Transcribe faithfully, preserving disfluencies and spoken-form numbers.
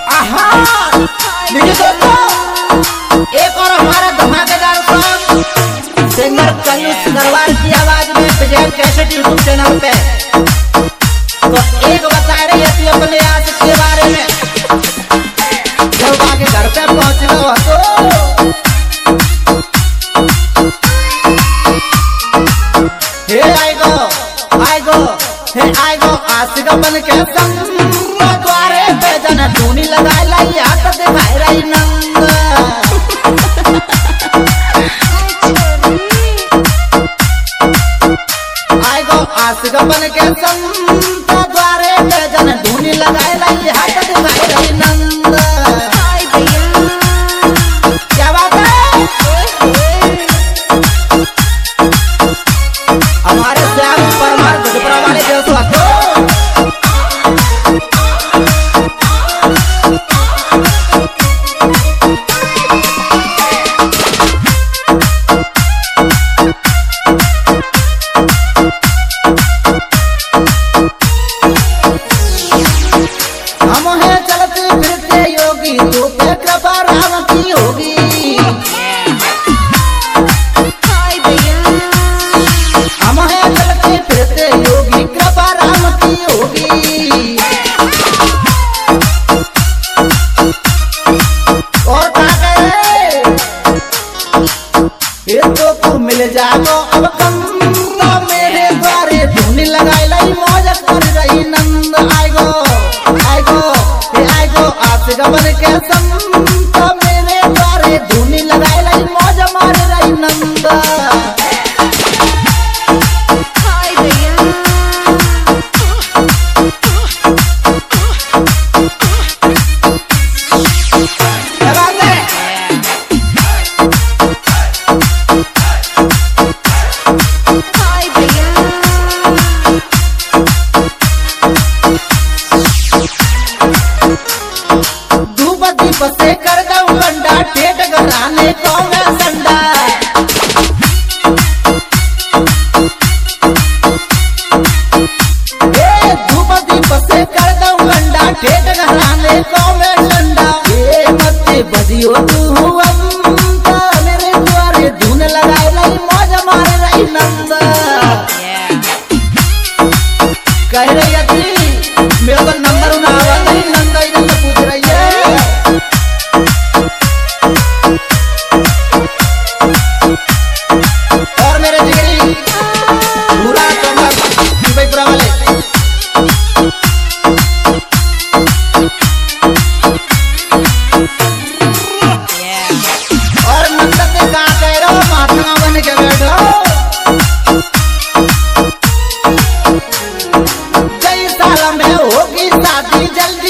एक और हमारा धमाकेदार सॉन्ग सिंगर कल्लू सिंगरवार की आवाज में विजय कैसेट यूट्यूब चैनल पे। तो एक बता रही है अपने आज के बारे में, जब आगे घर पे पहुंच गए तो हे आई गो आई गो हे आई गो आशिक बन के संग द्वारे पे जन धूनी लगाए लाई हाथ दिखाई रही नंद। आई गो आशिक बन के संग द्वारे पे जन धूनी लगाए लाई हाथ दिखाई रही नंद। क्या बात है हमारे श्याम परमार गुजरा वाले दोस्तों को हम है चलते फिरते योगी तो पे कृपा राम की होगी। हम है चलते फिरते योगी कृपा राम की होगी। और कहा गए ये तो तू मिल जाओ अब कम तो मेरे द्वारे धूनी लगाई लाई मौज कर रही नंद। आई गो आई गो हे आई गो आशिक बन के संग तो मेरे द्वारे धूनी लगाई लाई मौज मार रही नंद। से कर दऊ कंडा ठेठ घराने को मैं संडा। ए धूप दीप से कर दऊ कंडा ठेठ घराने को मैं संडा। ए मत बजियो तू अम्ता मेरे द्वारे धून लगाए लाई मौज मार रही नंद। कह रही थी मेरे को नंबर ना आवा नहीं नंदा इधर से पूछ रही है। और मेरे जिगरी पूरा भाईपुरा वाले और मंदिर में कहा कह रहे हो महात्मा बन के बैठो। कई साल में होगी शादी जल्दी